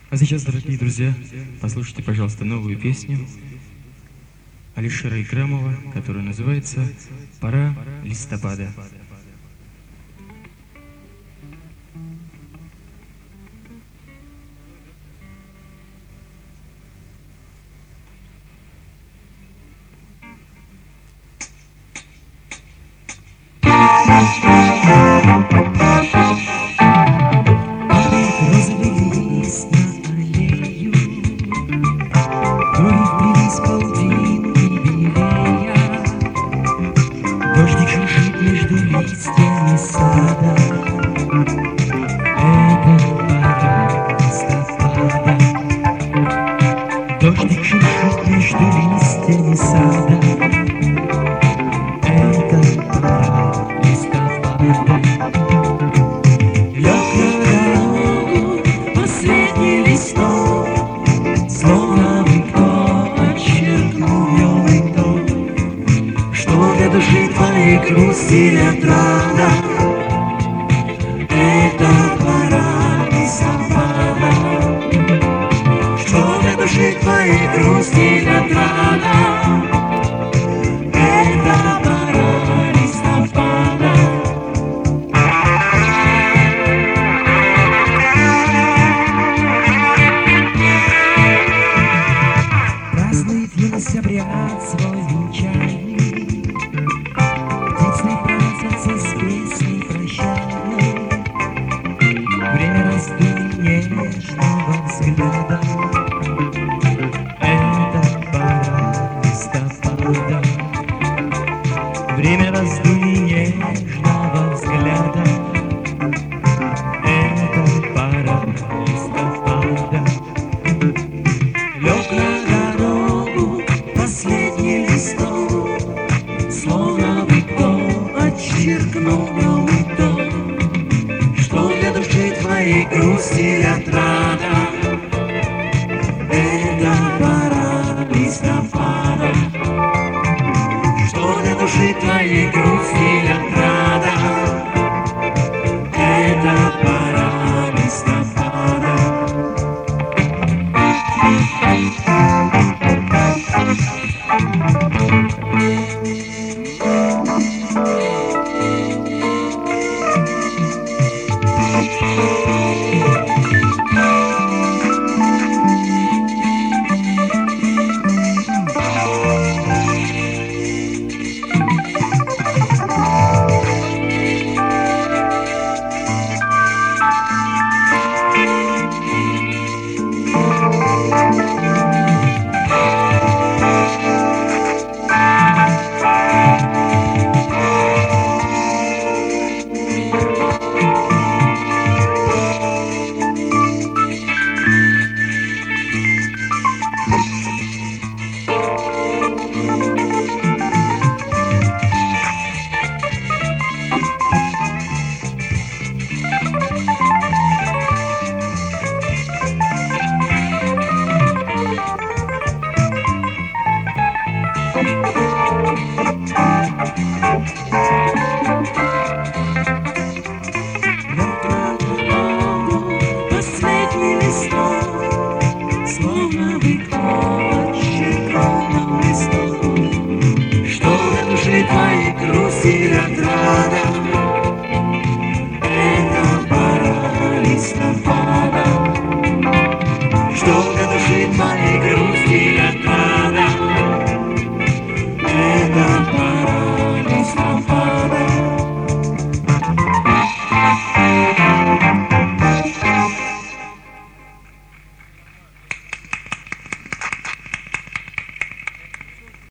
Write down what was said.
А сейчас, дорогие друзья, послушайте, пожалуйста, новую песню Алишера Икрамова, которая называется «Пора листопада». Дождик шуршит между листьями сада. Это пора листопада. Дождик шуршит между листьями сада. Это пора листопада. Лег на дорогу последний листок, словно бы кто отчеркнул белый тон, что для души твоей грусти и отрада. Это пора листопада, что для души твоей грусти и отрада. Это пора листопада. Празднует юность обряд свой венчальный, птицы просятся с песней прощальной. Время раздумий нежного взгляда. Это пора листопада. Время раздумий нежного взгляда. Это пора листопада. Лег на дорогу последний листок, словно бы кто отчеркнул белый тон, что для души твоей грусти и отрада. Это пора листопада, что для души твоей грусти и отрада. Это пора листопада.